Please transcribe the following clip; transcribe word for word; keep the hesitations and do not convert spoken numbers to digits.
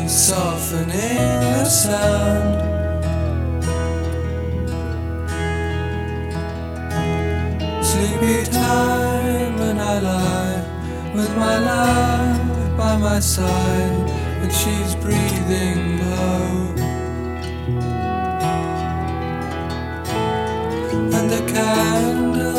softening the sound. Sleepy time and I lie with my love by my side, and she's breathing low. And the candle